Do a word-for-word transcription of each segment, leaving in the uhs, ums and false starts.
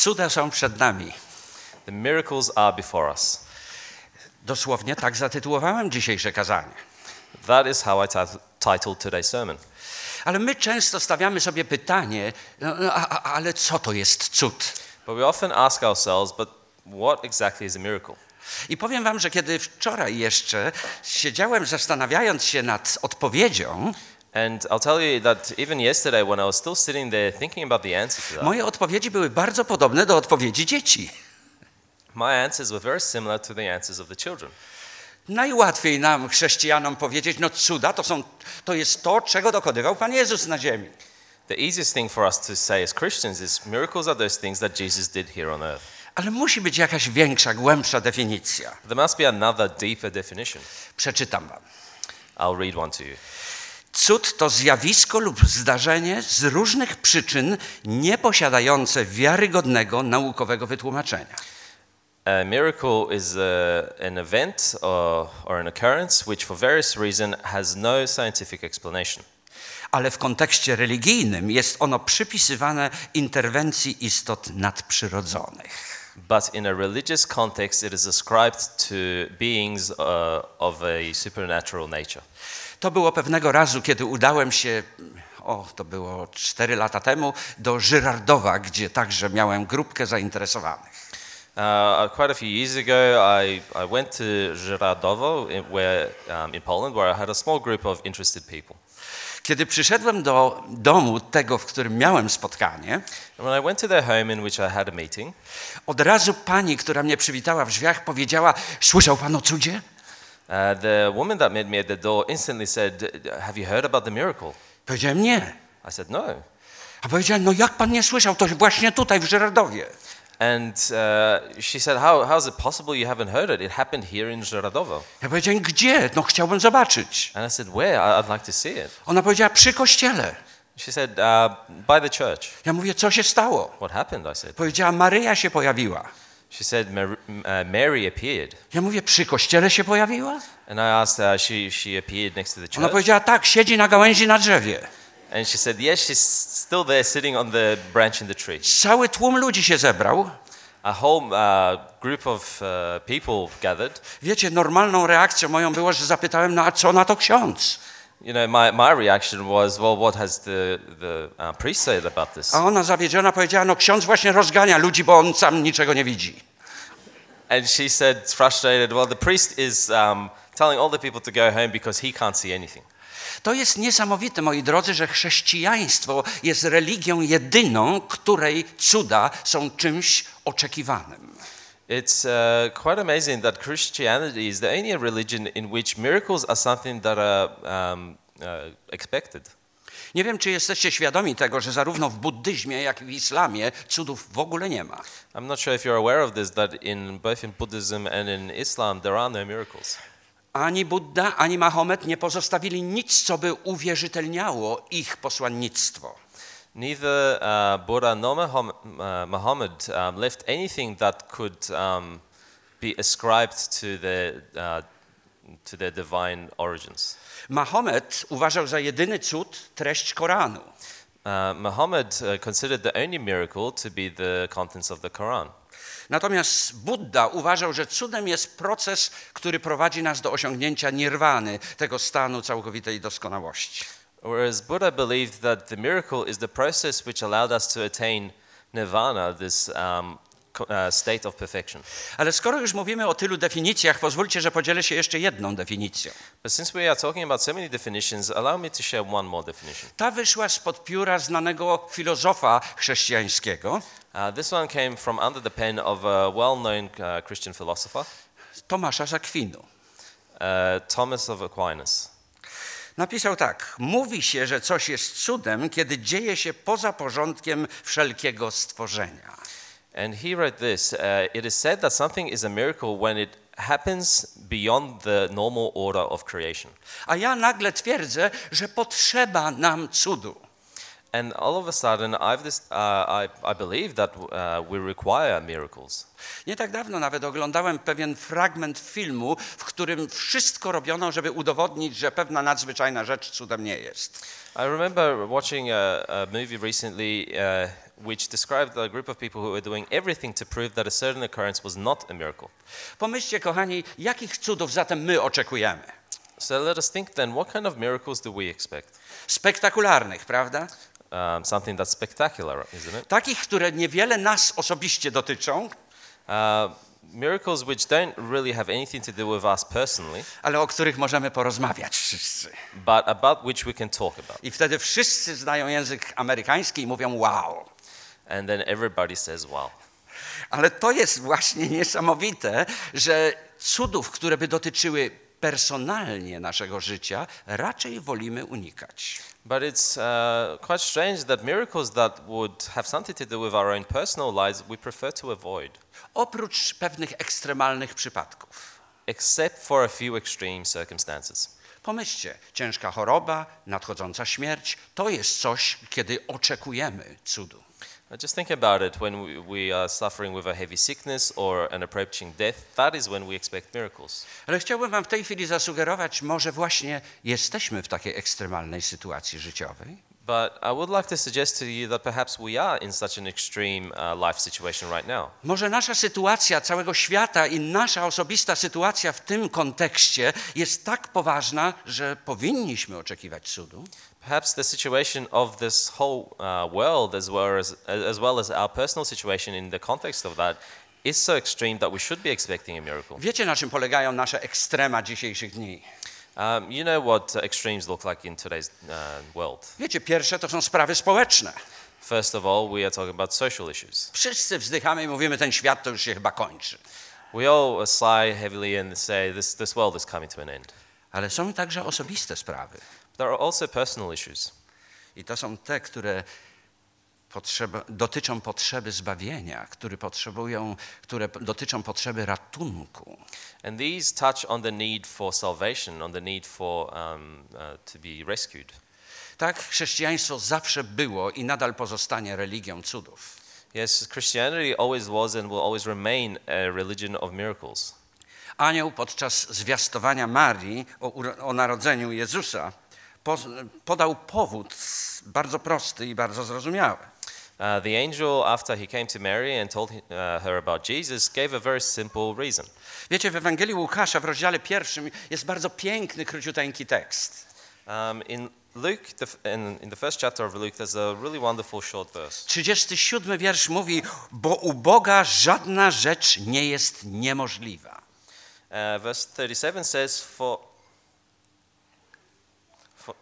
Cuda są przed nami. The miracles are before us. Dosłownie tak zatytułowałem dzisiejsze kazanie. That is how I tit- titled today's sermon. Ale my często stawiamy sobie pytanie, no, no, a, a, ale co to jest cud? But we often ask ourselves, but what exactly is a miracle? I powiem wam, że kiedy wczoraj jeszcze siedziałem zastanawiając się nad odpowiedzią, And I'll tell you that even yesterday when I was still sitting there thinking about the answer to that, moje odpowiedzi były bardzo podobne do odpowiedzi dzieci. my answers were very similar to the answers of the children. Najłatwiej nam, chrześcijanom, powiedzieć, no cuda to, są, to jest to, czego dokonywał Pan Jezus na ziemi. The easiest thing for us to say as Christians is miracles are those things that Jesus did here on earth. Ale musi być jakaś większa, głębsza definicja. There must be another deeper definition. Przeczytam wam. I'll read one to you. Cud to zjawisko lub zdarzenie z różnych przyczyn nieposiadające wiarygodnego naukowego wytłumaczenia. A miracle is a, an event or, or an occurrence which for various reasons has no scientific explanation. Ale w kontekście religijnym jest ono przypisywane interwencji istot nadprzyrodzonych. But in a religious context it is ascribed to beings uh, of a supernatural nature. To było pewnego razu, kiedy udałem się, o, to było cztery lata temu, do Żyrardowa, gdzie także miałem grupkę zainteresowanych. Uh, quite a few years ago, I, I went to Żyrardowo, in, where, um, in Poland, where I had a small group of interested people. Kiedy przyszedłem do domu tego, w którym miałem spotkanie, And when I went to their home in which I had a meeting, od razu pani, która mnie przywitała w drzwiach, powiedziała, słyszał pan o cudzie? uh, the woman that met me at the door instantly said, "Have you heard about the miracle?" Powiedziałem, nie. I said, "No." A powiedziałem, no jak pan nie słyszał? To właśnie tutaj w Żyrardowie. And uh, she said, how, how is it possible you haven't heard it? It happened here in Żyrardowo. Ja powiedziałem, gdzie? No chciałbym zobaczyć. And I said, where? I- I'd like to see it. Ona powiedziała, przy kościele. She said, uh, by the church. Ja mówię, co się stało? What happened? I said. Powiedziała, Maryja się pojawiła. She said, Mar- uh, Mary appeared. Ja mówię, przy kościele się pojawiła? And I asked her, she, she appeared next to the Ona church. powiedziała, tak, siedzi na gałęzi na drzewie. And she said, yes, she's still there sitting on the branch in the tree. Cały tłum ludzi się zebrał. A whole uh, group of uh, people gathered. Wiecie, normalną reakcją moją było, że zapytałem, no a co na to ksiądz? You know, my, my reaction was, well, what has the, the uh, priest said about this? A ona zawiedziona powiedziała, no ksiądz właśnie rozgania ludzi, bo on sam niczego nie widzi. And she said, frustrated, well, the priest is um, telling all the people to go home because he can't see anything. To jest niesamowite, moi drodzy, że chrześcijaństwo jest religią jedyną, której cuda są czymś oczekiwanym. It's uh, quite amazing that Christianity is the only religion in which miracles are something that are um, uh, expected. Nie wiem, czy jesteście świadomi tego, że zarówno w buddyzmie, jak i w islamie cudów w ogóle nie ma. I'm not sure if you're aware of this, that in both in Buddhism and in Islam there are no miracles. Ani Buddha, ani Mahomet nie pozostawili nic, co by uwierzytelniało ich posłannictwo. Neither uh, Buddha nor Muhammad, uh, Muhammad um, left anything that could um, be ascribed to their, uh, to their divine origins. Mahomet uważał za jedyny cud treść Koranu. Uh, Muhammad uh, considered the only miracle to be the contents of the Quran. Natomiast Buddha uważał, że cudem jest proces, który prowadzi nas do osiągnięcia nirwany, tego stanu całkowitej doskonałości. Whereas Buddha believed that the miracle is the process which allowed us to attain nirvana, this um, co- uh, state of perfection. Ale skoro już mówimy o tylu definicjach, pozwólcie, że podzielę się jeszcze jedną definicją. But since we are talking about so many definitions, allow me to share one more definition. Ta wyszła spod pióra znanego filozofa chrześcijańskiego, Uh, this one came from under the pen of a well-known uh, Christian philosopher, Tomasza z Akwinu. uh, Thomas of Aquinas. Napisał tak, mówi się, że coś jest cudem, kiedy dzieje się poza porządkiem wszelkiego stworzenia. And he wrote this, uh, it is said that something is a miracle when it happens beyond the normal order of creation. A ja nagle twierdzę, że potrzeba nam cudu. And all of a sudden, I've this, uh, I, I believe that uh, we require miracles. Nie tak dawno nawet oglądałem pewien fragment filmu, w którym wszystko robiono, żeby udowodnić, że pewna nadzwyczajna rzecz cudem nie jest. I remember watching a, a movie recently uh, which described a group of people who were doing everything to prove that a certain occurrence was not a miracle. Pomyślcie, kochani, jakich cudów zatem my oczekujemy? So let us think then, what kind of miracles do we expect? Spektakularnych, prawda? Um, something that's spectacular, isn't it? Takich, które niewiele nas osobiście dotyczą, Uh, miracles which don't really have anything to do with us personally, ale o których możemy porozmawiać wszyscy. but about which we can talk about. I wtedy wszyscy znają język amerykański i mówią wow. And then everybody says, wow. Ale to jest właśnie niesamowite, że cudów, które by dotyczyły personalnie naszego życia, raczej wolimy unikać. But it's uh, quite strange that miracles that would have something to do with our own personal lives, we prefer to avoid. Oprócz pewnych ekstremalnych przypadków. Except for a few extreme circumstances. Pomyślcie, ciężka choroba, nadchodząca śmierć, to jest coś, kiedy oczekujemy cudu. Just think about it, when we, we are suffering with a heavy sickness or an approaching death, that is when we expect miracles. Ale chciałbym wam w tej chwili zasugerować, może właśnie jesteśmy w takiej ekstremalnej sytuacji życiowej. But I would like to suggest to you that perhaps we are in such an extreme uh, life situation right now. Może nasza sytuacja całego świata i nasza osobista sytuacja w tym kontekście jest tak poważna, że powinniśmy oczekiwać cudu. Perhaps the situation of this whole uh, world, as well as, as well as our personal situation in the context of that, is so extreme that we should be expecting a miracle. Wiecie, na czym polegają nasze ekstrema dzisiejszych dni? Um, you know what extremes look like in today's uh, world. Wiecie, pierwsze to są sprawy społeczne. First of all, we are talking about social issues. Wszyscy wzdychamy i mówimy, ten świat to już się chyba kończy. We all sigh heavily and say this, this world is coming to an end. Ale są także osobiste sprawy. There are also personal issues. I to są te, które potrzeba, dotyczą potrzeby zbawienia, które, potrzebują, które dotyczą potrzeby ratunku. And these touch on the need for salvation, on the need for um, uh, to be rescued. Tak, chrześcijaństwo zawsze było i nadal pozostanie religią cudów. Yes, Christianity always was and will always remain a religion of miracles. Anioł podczas zwiastowania Marii o, o narodzeniu Jezusa po, podał powód bardzo prosty i bardzo zrozumiały. Uh, the angel, after he came to Mary and told uh, her about Jesus, gave a very simple reason. Wiecie, w Ewangelii Łukasza w rozdziale pierwszym jest bardzo piękny, króciuteńki tekst. Um, in Luke, the, in, in the first chapter of Luke, there's a really wonderful short verse. trzydziesty siódmy wiersz mówi, bo u Boga żadna rzecz nie jest niemożliwa. Uh, verse thirty-seven says, for, for,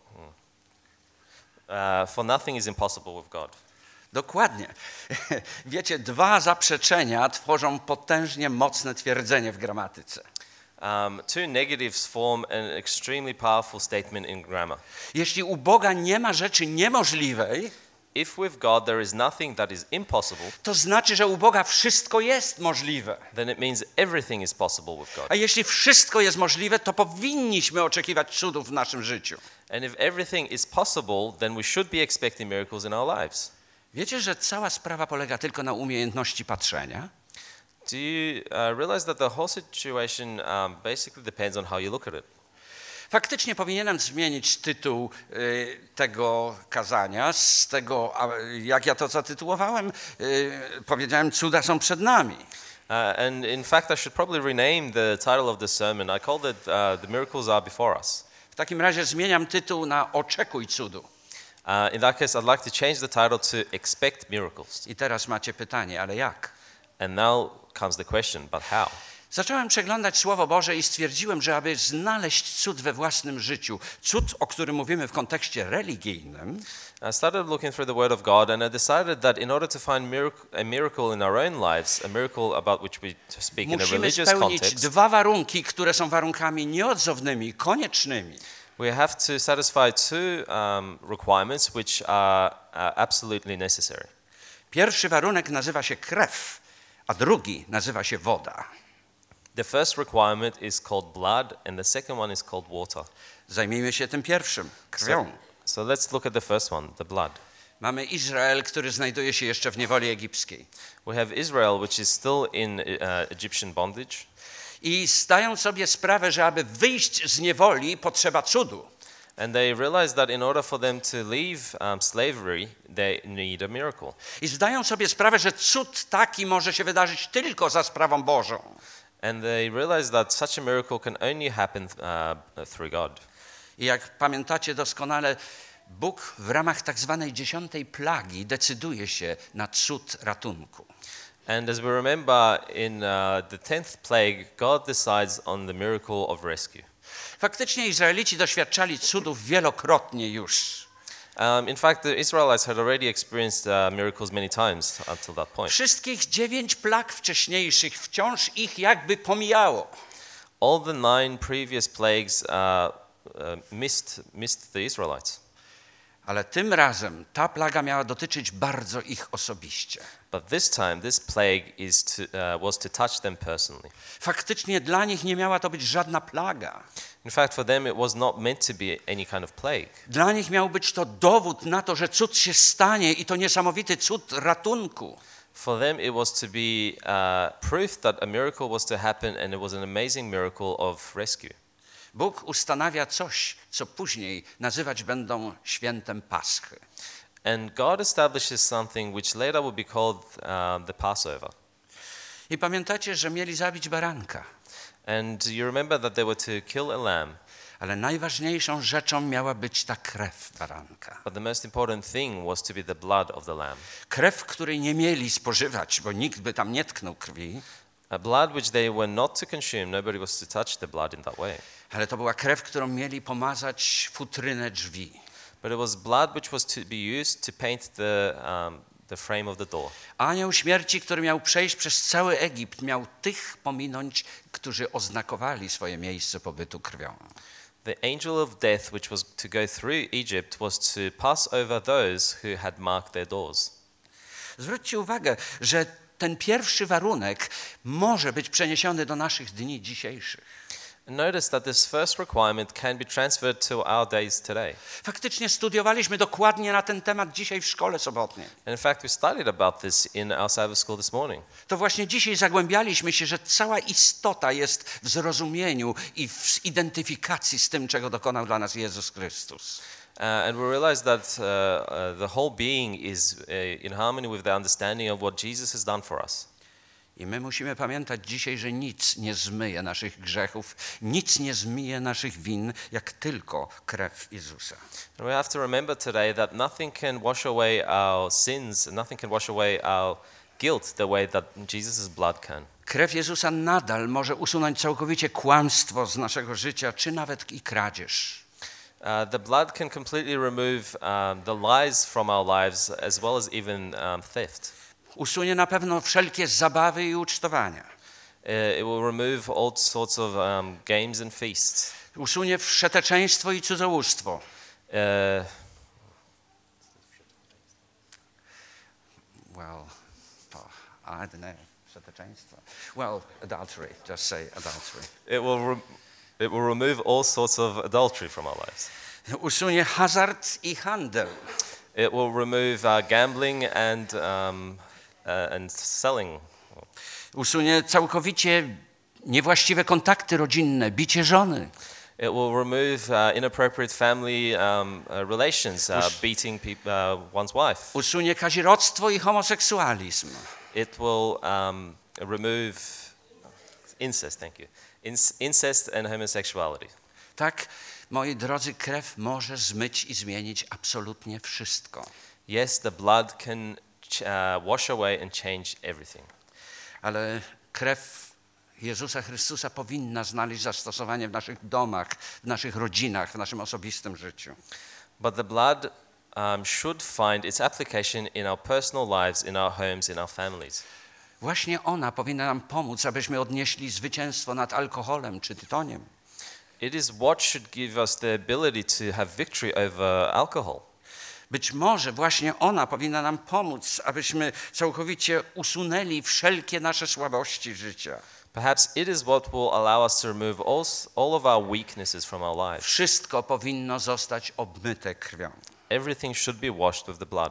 uh, for nothing is impossible with God. Dokładnie. Wiecie, dwa zaprzeczenia tworzą potężnie mocne twierdzenie w gramatyce. Um, two negatives form an extremely powerful statement in grammar. Jeśli u Boga nie ma rzeczy niemożliwej, If with God there is nothing that is impossible, to znaczy, że u Boga wszystko jest możliwe. then it means everything is possible with God. A jeśli wszystko jest możliwe, to powinniśmy oczekiwać cudów w naszym życiu. And if everything is possible, then we should be expecting miracles in our lives. Wiecie, że cała sprawa polega tylko na umiejętności patrzenia? Do you uh, realize that the whole situation um, basically depends on how you look at it? Faktycznie powinienem zmienić tytuł y, tego kazania z tego, a, jak ja to zatytułowałem, y, powiedziałem, cuda są przed nami. Uh, and in fact, I should probably rename the title of the sermon. I called it uh, The Miracles Are Before Us. W takim razie zmieniam tytuł na Oczekuj cudu. Uh, in that case, I'd like to change the title to Expect Miracles. I teraz macie pytanie, ale jak? And now comes the question, but how? Zacząłem przeglądać Słowo Boże i stwierdziłem, że aby znaleźć cud we własnym życiu, cud, o którym mówimy w kontekście religijnym, I started looking through the Word of God, and I decided that in order to find miracle, a miracle in our own lives, a miracle about which we speak in a musimy religious spełnić context, dwa warunki, które są warunkami nieodzownymi, koniecznymi. we have to satisfy two um, requirements which are uh, absolutely necessary. Pierwszy warunek nazywa się krew, a drugi nazywa się woda. The first requirement is called blood, and the second one is called water. Zajmijmy się tym pierwszym, krwią. So, so let's look at the first one, the blood. Mamy Izrael, który znajduje się jeszcze w niewoli egipskiej. We have Israel, which is still in uh, Egyptian bondage. I zdają sobie sprawę, że aby wyjść z niewoli, potrzeba cudu. And they realize that in order for them to leave um, slavery, they need a miracle. I zdają sobie sprawę, że cud taki może się wydarzyć tylko za sprawą Bożą. And they realize that such a miracle can only happen uh, through God. I jak pamiętacie doskonale, Bóg w ramach tak zwanej dziesiątej plagi decyduje się na cud ratunku. And as we remember in uh, the tenth plague, God decides on the miracle of rescue. Faktycznie Izraelici doświadczali cudów wielokrotnie już. Um, in fact, the Israelites had already experienced uh, miracles many times until that point. Wszystkich dziewięć plag wcześniejszych wciąż ich jakby pomijało. All the nine previous plagues uh, uh, missed, missed the Israelites. Ale tym razem ta plaga miała dotyczyć bardzo ich osobiście. But this time, this plague is to, uh, was to touch them personally. Faktycznie dla nich nie miała to być żadna plaga. In fact, for them, it was not meant to be any kind of plague. Dla nich miał być to dowód na to, że cud się stanie i to niesamowity cud ratunku. For them, it was to be uh, proof that a miracle was to happen, and it was an amazing miracle of rescue. Bóg ustanawia coś, co później nazywać będą świętem Paschy. And God establishes something which later would be called uh, the Passover. I pamiętacie, że mieli zabić baranka. And you remember that they were to kill a lamb. Ale najważniejszą rzeczą miała być ta krew baranka. But the most important thing was to be the blood of the lamb. Krew, której nie mieli spożywać, bo nikt by tam nie tknął krwi. A blood which they were not to consume, nobody was to touch the blood in that way. Ale to była krew, którą mieli pomazać futrynę drzwi. But it was blood which was to be used to paint the, um, the frame of the door. Anioł śmierci, który miał przejść przez cały Egipt, miał tych pominąć, którzy oznakowali swoje miejsce pobytu krwią. The angel of death which was to go through Egypt was to pass over those who had marked their doors. Zwróćcie uwagę, że ten pierwszy warunek może być przeniesiony do naszych dni dzisiejszych. Notice that this first requirement can be transferred to our days today. Faktycznie studiowaliśmy dokładnie na ten temat dzisiaj w szkole sobotniej. And in fact, we studied about this in our Sabbath school this morning. To właśnie dzisiaj zagłębialiśmy się, że cała istota jest w zrozumieniu i w identyfikacji z tym, czego dokonał dla nas Jezus Chrystus. Uh, and we realize that uh, uh, the whole being is uh, in harmony with the understanding of what Jesus has done for us. I my musimy pamiętać dzisiaj, że nic nie zmyje naszych grzechów, nic nie zmyje naszych win, jak tylko krew Jezusa. And we have to remember today that nothing can wash away our sins, nothing can wash away our guilt the way that Jesus' blood can. Krew Jezusa nadal może usunąć całkowicie kłamstwo z naszego życia, czy nawet i kradzież. Uh, the blood can completely remove um, the lies from our lives as well as even um, theft. Usunie na pewno wszelkie zabawy i ucztowania. Uh, it will remove all sorts of um, games and feasts. Usunie wszeteczeństwo i cudzołóstwo. Uh, Well, oh, I don't know, wszeteczeństwo. Well, adultery, just say adultery. it will re- it will remove all sorts of adultery from our lives. Usunie hazard i handel. It will remove uh, gambling and um, uh, and selling. Usunie całkowicie niewłaściwe kontakty rodzinne, bicie żony. It will remove uh, inappropriate family um, uh, relations, uh, Us- beating peop- uh, one's wife. Usunie kazirodztwo i homoseksualizm. It will um, remove incest. Thank you. Inc- incest and homosexuality. Tak, moi drodzy, krew może zmyć i zmienić absolutnie wszystko. Yes, the blood can ch- uh, wash away and change everything. Ale krew Jezusa Chrystusa powinna znaleźć zastosowanie w naszych domach, w naszych rodzinach, w naszym osobistym życiu. But the blood um, should find its application in our personal lives, in our homes, in our families. Właśnie ona powinna nam pomóc, abyśmy odnieśli zwycięstwo nad alkoholem czy tytoniem. It is what should give us the ability to have victory over alcohol. Być może właśnie ona powinna nam pomóc, abyśmy całkowicie usunęli wszelkie nasze słabości życia. Perhaps it is what will allow us to remove all, s- all of our weaknesses from our lives. Wszystko powinno zostać obmyte krwią. Everything should be washed with the blood.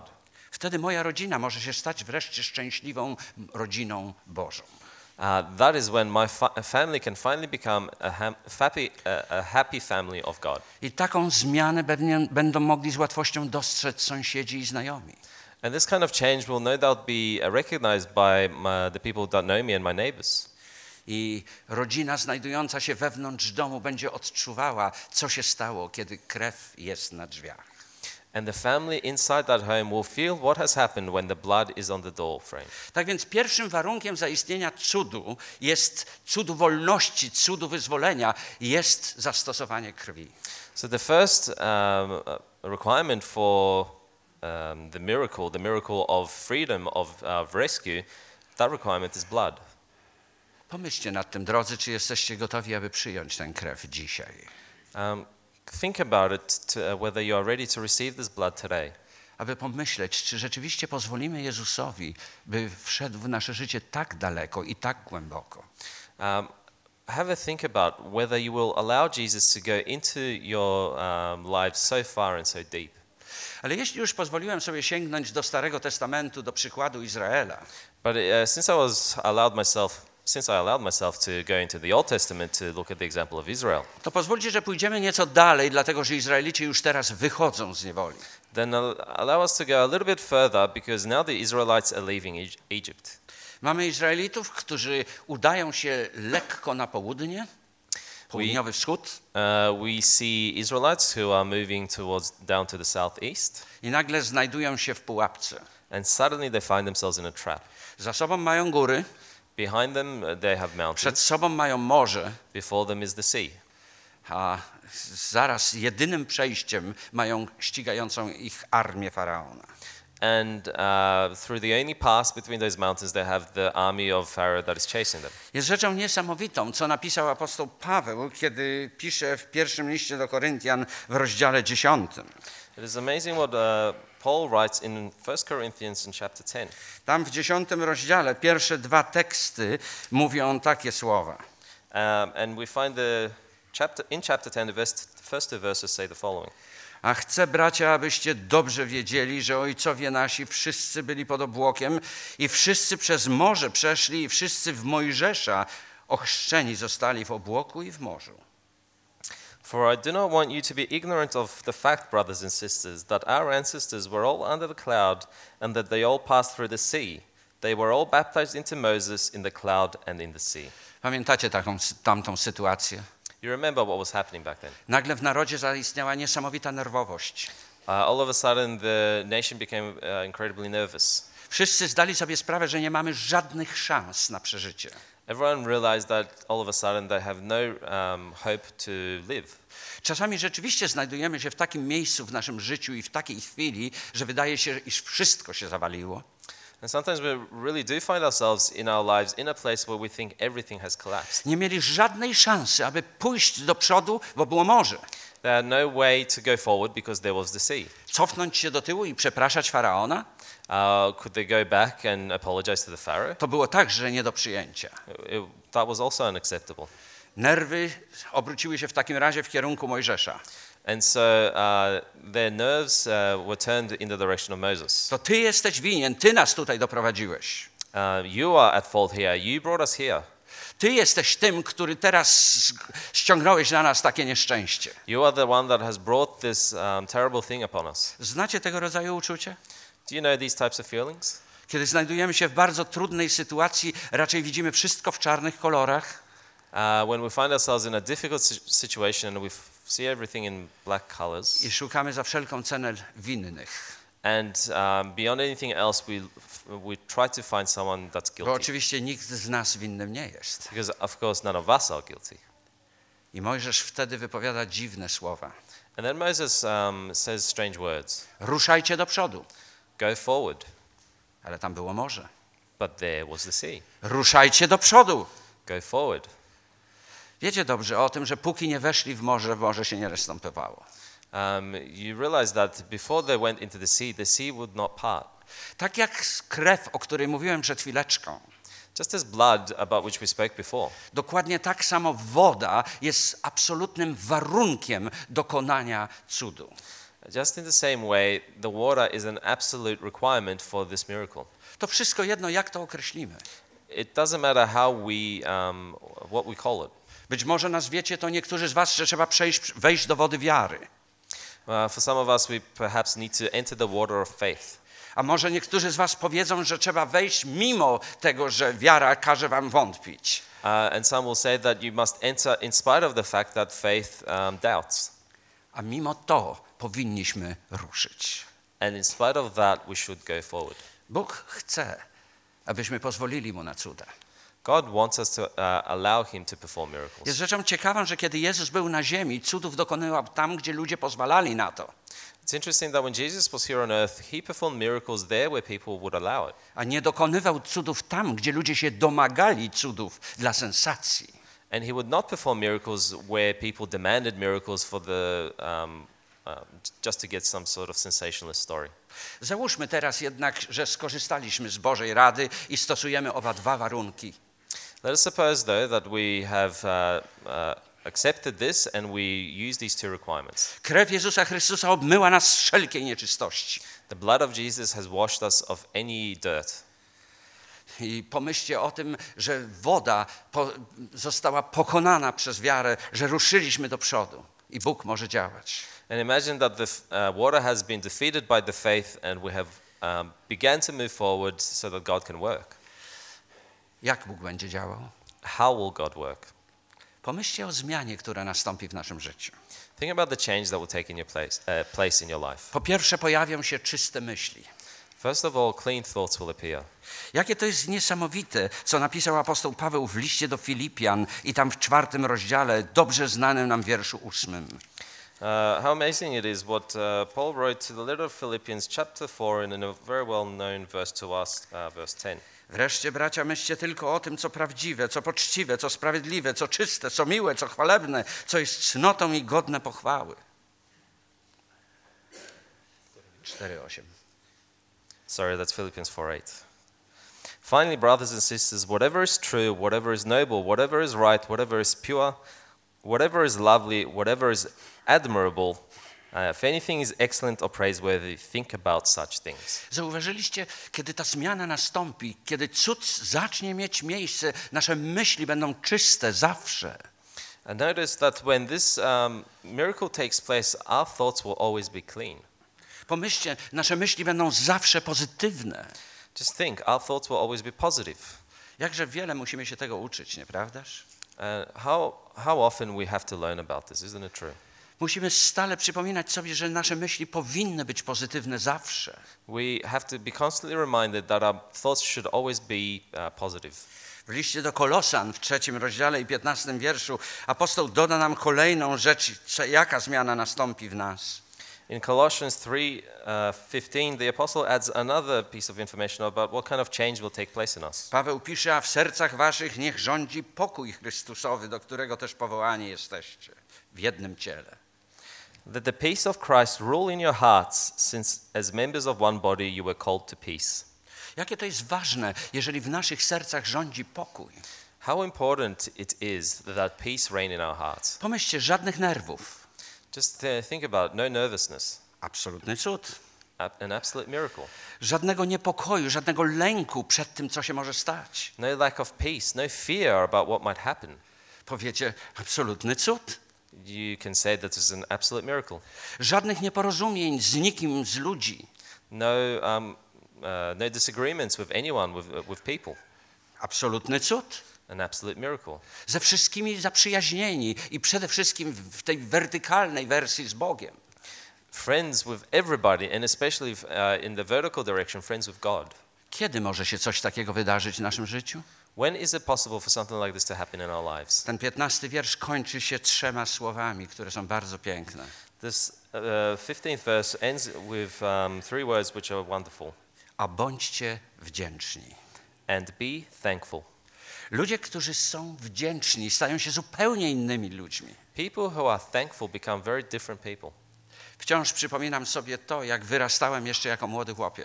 Wtedy moja rodzina może się stać wreszcie szczęśliwą rodziną Bożą. Uh, that is when my fa- family can finally become a, ham- happy, a, a happy family of God. I taką zmianę będą, będą mogli z łatwością dostrzec sąsiedzi i znajomi. And this kind of change will no doubt be uh, recognized by my, the people that know me and my neighbors. I rodzina znajdująca się wewnątrz domu będzie odczuwała, co się stało, kiedy krew jest na drzwiach. And the family inside that home will feel what has happened when the blood is on the door frame. Tak więc pierwszym warunkiem zaistnienia cudu jest cudu wolności, cudu wyzwolenia, jest zastosowanie krwi. So the first um, uh, requirement for um, the miracle, the miracle of freedom, of, uh, of rescue, that requirement is blood. Pomyślcie nad tym, drodzy, czy jesteście gotowi, aby przyjąć tę krew dzisiaj. Um, think about it, to, uh, whether you are ready to receive this blood today. Aby pomyśleć, czy rzeczywiście pozwolimy Jezusowi, by wszedł w nasze życie tak daleko i tak głęboko. Um, have a think about whether you will allow Jesus to go into your um, lives so far and so deep. Ale jeśli już pozwoliłem sobie sięgnąć do Starego Testamentu, do przykładu Izraela, But uh, since I was allowed myself, since I allowed myself to go into the Old Testament to look at the example of Israel, to pozwólcie, że pójdziemy nieco dalej, dlatego że Izraelici już teraz wychodzą z niewoli. then al- allow us to go a little bit further because now the Israelites are leaving Eg- Egypt. Mamy Izraelitów, którzy udają się lekko na południe, południowy wschód, Uh, we see Israelites who are moving towards down to the southeast, i nagle znajdują się w pułapce. and suddenly they find themselves in a trap. Za sobą mają góry, Behind them, uh, they have przed mountains. sobą mają morze, Before them is the sea. a zaraz jedynym przejściem mają ścigającą ich armię Faraona. And uh, through the only pass between those mountains, they have the army of Pharaoh that is chasing them. Jest rzeczą niesamowitą, co napisał apostoł Paweł, kiedy pisze w pierwszym liście do Koryntian w rozdziale dziesiątym. It is amazing what uh, Paul writes in First Corinthians in chapter ten. Tam w dziesiątym rozdziale pierwsze dwa teksty mówią takie słowa. Um, and we find the chapter in chapter ten, the, verse, the first two verses say the following. A chcę, bracia, abyście dobrze wiedzieli, że ojcowie nasi wszyscy byli pod obłokiem i wszyscy przez morze przeszli i wszyscy w Mojżesza ochrzczeni zostali w obłoku i w morzu. For I do not want you to be ignorant of the fact, brothers and sisters, that our ancestors were all under the cloud and that they all passed through the sea. They were all baptized into Moses in the cloud and in the sea. Pamiętacie taką, tamtą sytuację? You remember what was happening back then. Nagle w narodzie zaistniała niesamowita nerwowość. Uh, all of a sudden, the nation became uh, incredibly nervous. Wszyscy zdali sobie sprawę, że nie mamy żadnych szans na przeżycie. Everyone realized that all of a sudden they have no um, hope to live. Czasami rzeczywiście znajdujemy się w takim miejscu w naszym życiu i w takiej chwili, że wydaje się, iż wszystko się zawaliło. And sometimes we really do find ourselves in our lives in a place where we think everything has collapsed. Nie mieli żadnej szansy, aby pójść do przodu, bo było morze. They had no way to go forward because there was the sea. Cofnąć się do tyłu i przepraszać Faraona, Uh, could they go back and apologize to the Pharaoh? to było także nie do przyjęcia. It, that was also unacceptable. Nerwy obróciły się w takim razie w kierunku Mojżesza. And so uh, their nerves uh, were turned in the direction of Moses. To ty jesteś winien, ty nas tutaj doprowadziłeś. Uh, you are at fault here. You brought us here. Ty jesteś tym, który teraz ściągnąłeś na nas takie nieszczęście. You are the one that has brought this um, terrible thing upon us. Znacie tego rodzaju uczucie? Do you know these types of feelings? Kiedy znajdujemy się w bardzo trudnej sytuacji, raczej widzimy wszystko w czarnych kolorach. Uh, when we find ourselves in a difficult si- situation and we f- see everything in black colors, I szukamy za wszelką cenę winnych. and um, beyond anything else, we f- we try to find someone that's Bo guilty, oczywiście nikt z nas winnym nie jest. because of course none of us are guilty. I Mojżesz wtedy wypowiada dziwne słowa. And then Moses um, says strange words. Ruszajcie do przodu. Go forward. Ale tam było morze. But there was the sea. Ruszajcie do przodu. Go forward. Wiecie dobrze o tym, że póki nie weszli w morze, morze się nie rozstępowało. Um, you realize that before they went into the sea, the sea would not part. Tak jak krew, o której mówiłem przed chwileczką. Just as blood, about which we spoke before. Dokładnie tak samo woda jest absolutnym warunkiem dokonania cudu. Just in the same way, the water is an absolute requirement for this miracle. To wszystko jedno, jak to określimy. It doesn't matter how we, um, what we call it. Być może nazwiecie to niektórzy z was, że trzeba przejść, wejść do wody wiary. Uh, for some of us, we perhaps need to enter the water of faith. A może niektórzy z was powiedzą, że trzeba wejść mimo tego, że wiara każe wam wątpić. Uh, and some will say that you must enter in spite of the fact that faith um, doubts. A mimo to powinniśmy ruszyć. And in spite of that, we should go forward. Bóg chce, abyśmy pozwolili Mu na cuda. God wants us to uh, allow him to perform miracles. Jest rzeczą ciekawą, że kiedy Jezus był na ziemi, cudów dokonywał tam, gdzie ludzie pozwalali na to. It's interesting that when Jesus was here on earth, he performed miracles there where people would allow it. A nie dokonywał cudów tam, gdzie ludzie się domagali cudów dla sensacji. And he would not perform miracles where people demanded miracles for the um, uh, just to get some sort of sensationalist story. Załóżmy teraz jednak, że skorzystaliśmy z Bożej rady i stosujemy oba dwa warunki. Let us suppose, though, that we have uh, uh, accepted this and we use these two requirements. Krew Jezusa Chrystusa obmyła nas z wszelkiej nieczystości. The blood of Jesus has washed us of any dirt. I pomyślcie o tym, że woda po, została pokonana przez wiarę, że ruszyliśmy do przodu i Bóg może działać. And imagine that the uh, water has been defeated by the faith and we have um, began to move forward so that God can work. Jak Bóg będzie działał? How will God work? Pomyślcie o zmianie, która nastąpi w naszym życiu. Think about the change that will take in your place, uh, place in your life. Po pierwsze, pojawią się czyste myśli. First of all, clean thoughts will appear. Jakie to jest niesamowite, co napisał apostoł Paweł w liście do Filipian i tam w czwartym rozdziale, dobrze znanym nam wierszu ósmym. Uh, how amazing it is what uh, Paul wrote to the letter of Philippians chapter four in a very well known verse to us, uh, verse ten. Wreszcie, bracia, myślcie tylko o tym, co prawdziwe, co poczciwe, co sprawiedliwe, co czyste, co miłe, co chwalebne, co jest cnotą i godne pochwały. cztery osiem. Sorry, that's Philippians four eight. Finally, brothers and sisters, whatever is true, whatever is noble, whatever is right, whatever is pure, whatever is lovely, whatever is admirable, uh, if anything is excellent or praiseworthy, think about such things. Zauważyliście, kiedy ta zmiana nastąpi, kiedy cud zacznie mieć miejsce, nasze myśli będą czyste zawsze. And notice that when this um, miracle takes place, our thoughts will always be clean. Pomyślcie, nasze myśli będą zawsze pozytywne. Just think, our thoughts will always be positive. Jakże wiele musimy się tego uczyć, nieprawdaż? Uh, how, how often we have to learn about this, isn't it true? Musimy stale przypominać sobie, że nasze myśli powinny być pozytywne zawsze. We have to be constantly reminded that our thoughts should always be uh, positive. W liście do Kolosan w trzecim rozdziale i piętnastym wierszu apostoł doda nam kolejną rzecz, jaka zmiana nastąpi w nas. In Colossians three fifteen, the apostle adds another piece of information about what kind of change will take place in us. Paweł pisze, a w sercach waszych niech rządzi pokój Chrystusowy, do którego też powołani jesteście, w jednym ciele. That the peace of Christ rule in your hearts, since as members of one body you were called to peace. Jakie to jest ważne, jeżeli w naszych sercach rządzi pokój. How important it is that peace reign in our hearts. Pomyślcie, żadnych nerwów. Just uh, think about no nervousness, Absolutny cud. an absolute miracle. Żadnego niepokoju, żadnego lęku przed tym, co się może stać. No lack of peace, no fear about what might happen. Powiecie, absolutny cud. You can say that it's an absolute miracle. Żadnych nieporozumień z nikim z ludzi. No, um, uh, no disagreements with anyone, with, with people. Absolutny cud. An absolute miracle. Ze wszystkimi zaprzyjaźnieni i przede wszystkim w tej wertykalnej wersji z Bogiem. Friends with everybody, and especially uh, in the vertical direction, friends with God. Kiedy może się coś takiego wydarzyć w naszym życiu? When is it possible for something like this to happen in our lives? Ten piętnasty wiersz kończy się trzema słowami, które są bardzo piękne. This uh, fifteenth verse ends with um, three words which are wonderful. A bądźcie wdzięczni. And be thankful. Ludzie, którzy są wdzięczni, stają się zupełnie innymi ludźmi. People who are thankful become very different people. Wciąż przypominam sobie to, jak wyrastałem jeszcze jako młody chłopiec.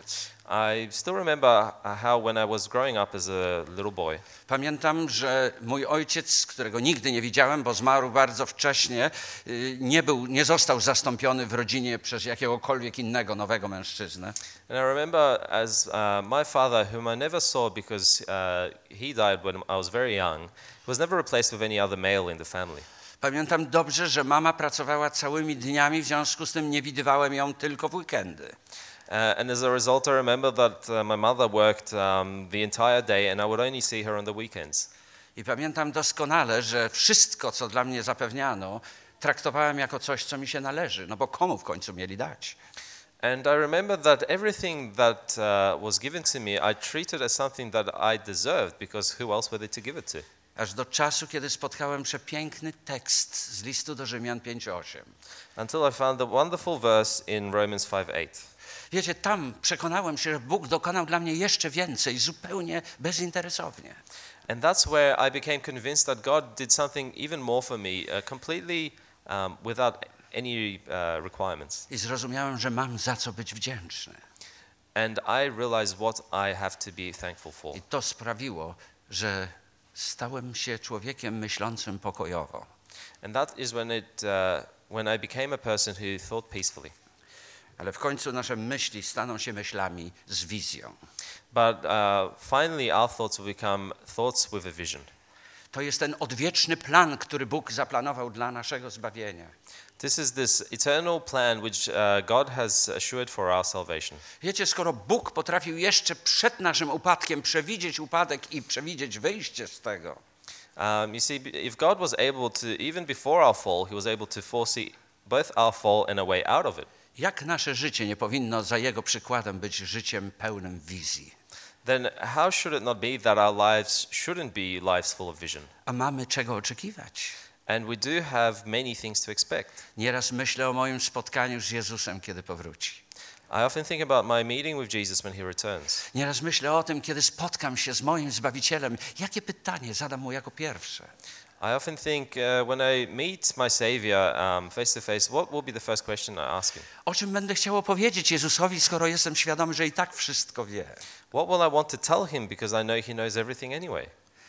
I still remember uh, how when I was growing up as a little boy, Pamiętam, że mój ojciec, którego nigdy nie widziałem, bo zmarł bardzo wcześnie, y, nie był, nie został zastąpiony w rodzinie przez jakiegokolwiek innego nowego mężczyznę. and I remember as uh, my father, whom I never saw because uh, he died when I was very young, was never replaced with any other male in the family. Pamiętam dobrze, że mama pracowała całymi dniami, w związku z tym nie widywałem ją tylko w weekendy. Uh, and as a result, I remember that uh, my mother worked um, the entire day and I would only see her on the weekends. I pamiętam doskonale, że wszystko, co dla mnie zapewniano, traktowałem jako coś, co mi się należy, no bo komu w końcu mieli dać? And I remember that everything that uh, was given to me, I treated as something that I deserved because who else were they to give it to? Aż do czasu, kiedy spotkałem przepiękny tekst z listu do Rzymian pięć osiem. Until I found the wonderful verse in Romans five eight. Wiecie, tam przekonałem się, że Bóg dokonał dla mnie jeszcze więcej, zupełnie bezinteresownie. And that's where I became convinced that God did something even more for me, uh, completely um, without any uh, requirements. I zrozumiałem, że mam za co być wdzięczny. And I realized what I have to be thankful for. I to sprawiło, że stałem się człowiekiem myślącym pokojowo. And that is when it, uh, when I became a person who thought peacefully. Ale w końcu nasze myśli staną się myślami z wizją. But uh, finally our thoughts will become thoughts with a vision. To jest ten odwieczny plan, który Bóg zaplanował dla naszego zbawienia. This is this eternal plan which uh, God has assured for our salvation. Wiecie, skoro Bóg potrafił jeszcze przed naszym upadkiem przewidzieć upadek i przewidzieć wyjście z tego, Um, you see, if God was able to, even before our fall, he was able to foresee both our fall and a way out of it. jak nasze życie nie powinno za Jego przykładem być życiem pełnym wizji? Then how should it not be that our lives shouldn't be lives full of vision? A mamy czego oczekiwać? And we do have many things to expect. Nieraz myślę o moim spotkaniu z Jezusem, kiedy powróci. I often think about my meeting with Jesus when he returns. Nieraz myślę o tym, kiedy spotkam się z moim Zbawicielem, jakie pytanie zadam mu jako pierwsze. I often think uh, when I meet my Savior um, face to face, what will be the first question I ask him? O czym będę chciał opowiedzieć Jezusowi, skoro jestem świadomy, że i tak wszystko wie? What will I want to tell him because I know he knows everything anyway?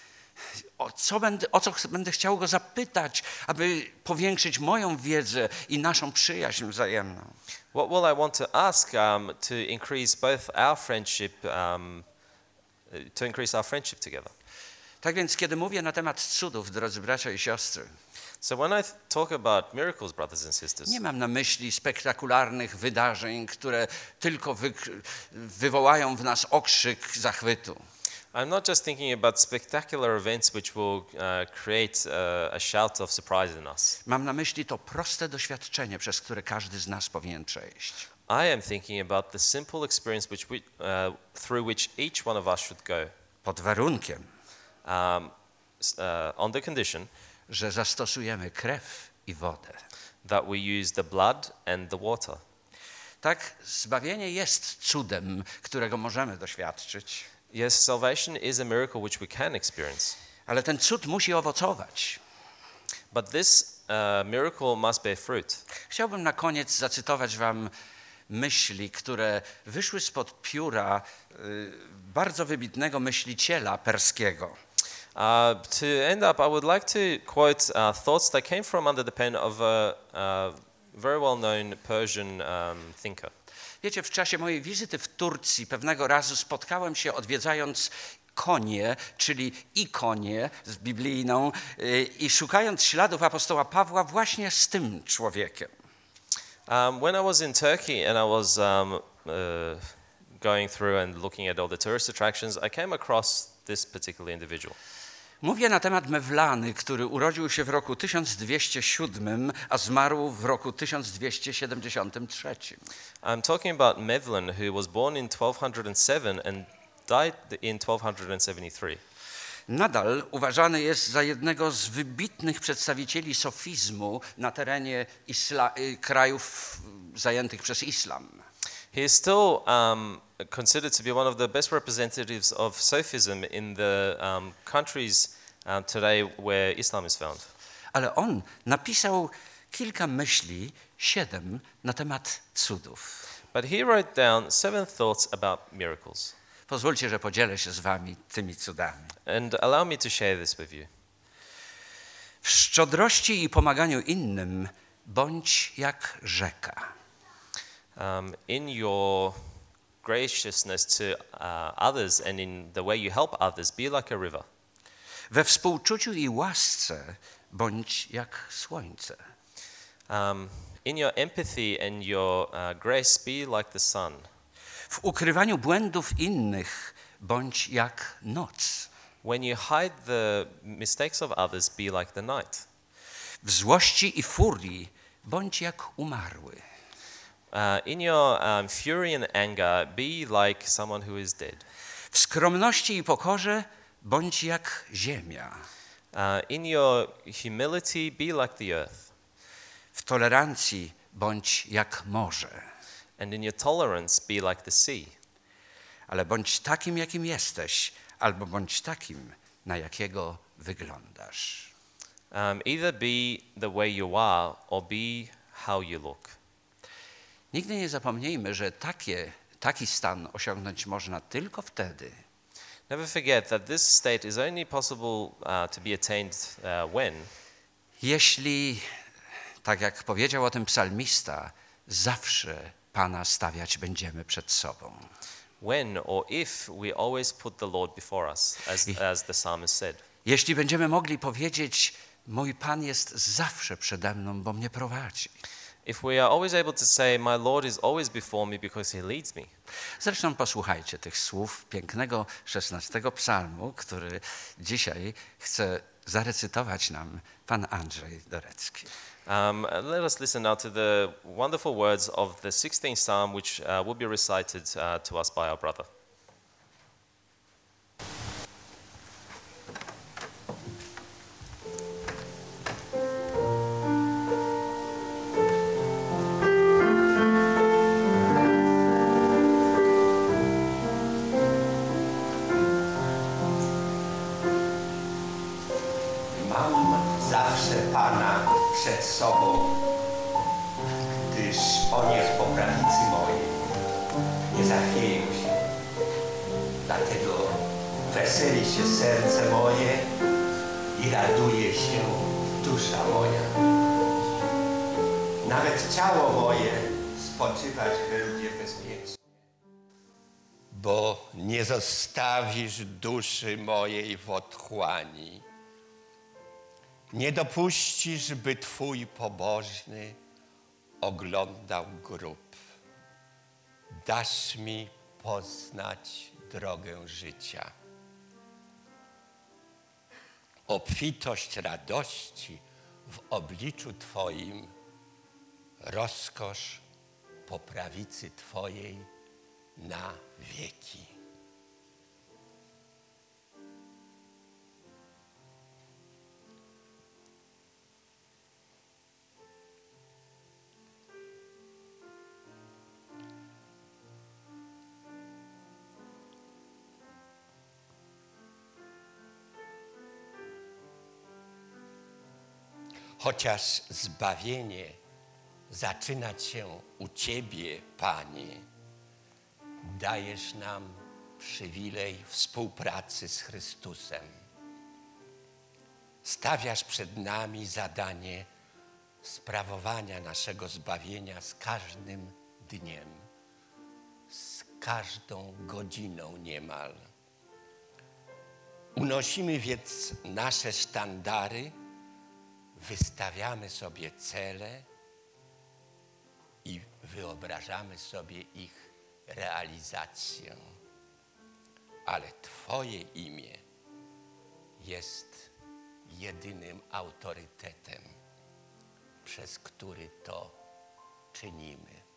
O co będę, o co ch- będę chciał go zapytać, aby powiększyć moją wiedzę i naszą przyjaźń wzajemną? What will I want to ask um, to increase both our friendship, um, to increase our friendship together? Tak więc, kiedy mówię na temat cudów, drodzy bracia i siostry, So when I th- talk about miracles, brothers and sisters, nie mam na myśli spektakularnych wydarzeń, które tylko wy, wywołają w nas okrzyk zachwytu. I'm not just thinking about spectacular events which will uh, create uh, a shout of surprise in us. Mam na myśli to proste doświadczenie, przez które każdy z nas powinien przejść. I am thinking about the simple experience which we, uh, through which each one of us should go, Pod warunkiem, um, s- uh, on the condition że zastosujemy krew i wodę. that we use the blood and the water. Tak, zbawienie jest cudem, którego możemy doświadczyć, Yes, salvation is a miracle which we can experience, ale ten cud musi owocować. but this uh, miracle must bear fruit. Chciałbym na koniec zacytować wam myśli, które wyszły spod pióra y, bardzo wybitnego myśliciela perskiego. Uh, to end up, I would like to quote uh, thoughts that came from under the pen of a, uh very well-known Persian um, thinker. Wiecie, w czasie mojej wizyty w Turcji pewnego razu spotkałem się, odwiedzając Konię, czyli Ikonię z biblijną y, i szukając śladów apostoła Pawła właśnie z tym człowiekiem. Um, when I was in Turkey and I was um, uh, going through and looking at all the tourist attractions, I came across this particular individual. Mówię na temat Mewlany, który urodził się w roku tysiąc dwieście siedem, a zmarł w roku tysiąc dwieście siedemdziesiątym trzecim. I'm talking about Mevlin, who was born in twelve oh seven and died in twelve seventy-three. Nadal uważany jest za jednego z wybitnych przedstawicieli sofizmu na terenie isla- y, krajów zajętych przez islam. He is still um, considered to be one of the best representatives of Sufism in the um, countries um, today where Islam is found. Ale on napisał kilka myśli, siedem, na temat cudów. But he wrote down seven thoughts about miracles. Pozwólcie, że podzielę się z wami tymi cudami. And allow me to share this with you. W szczodrości i pomaganiu innym bądź jak rzeka. Um, in your graciousness to uh, others and in the way you help others, be like a river. We współczuciu i łasce bądź jak słońce. Um, in your empathy and your uh, grace, be like the sun. W ukrywaniu błędów innych bądź jak noc. When you hide the mistakes of others, be like the night. W złości i furii bądź jak umarły. Uh, in your um, fury and anger, be like someone who is dead. W skromności i pokorze bądź jak ziemia. Uh, in your humility, be like the earth. W tolerancji bądź jak morze. And in your tolerance, be like the sea. Ale bądź takim, jakim jesteś, albo bądź takim, na jakiego wyglądasz. Um, either be the way you are or be how you look. Nigdy nie zapomnijmy, że takie, taki stan osiągnąć można tylko wtedy, Never forget that this state is only possible uh, to be attained uh, when, jeśli, tak jak powiedział o tym psalmista, zawsze Pana stawiać będziemy przed sobą. when or if we always put the Lord before us, as, as the psalmist said. Jeśli będziemy mogli powiedzieć, mój Pan jest zawsze przede mną, bo mnie prowadzi. If we are always able to say, my Lord is always before me because he leads me. Zresztą posłuchajcie tych słów pięknego szesnastego psalmu, który dzisiaj chce zarecytować nam pan Andrzej Dorecki. Um, let us listen now to the wonderful words of the sixteenth Psalm, which uh, will be recited uh, to us by our brother. Mam zawsze Pana przed sobą, gdyż On jest po prawicy mojej. Nie zachwieję się. Dlatego weseli się serce moje i raduje się dusza moja. Nawet ciało moje spoczywać będzie bezpiecznie. Bo nie zostawisz duszy mojej w otchłani. Nie dopuścisz, by Twój pobożny oglądał grób. Dasz mi poznać drogę życia. Obfitość radości w obliczu Twoim, rozkosz po prawicy Twojej na wieki. Chociaż zbawienie zaczynać się u Ciebie, Panie, dajesz nam przywilej współpracy z Chrystusem. Stawiasz przed nami zadanie sprawowania naszego zbawienia z każdym dniem, z każdą godziną niemal. Unosimy więc nasze sztandary, wystawiamy sobie cele i wyobrażamy sobie ich realizację. Ale Twoje imię jest jedynym autorytetem, przez który to czynimy.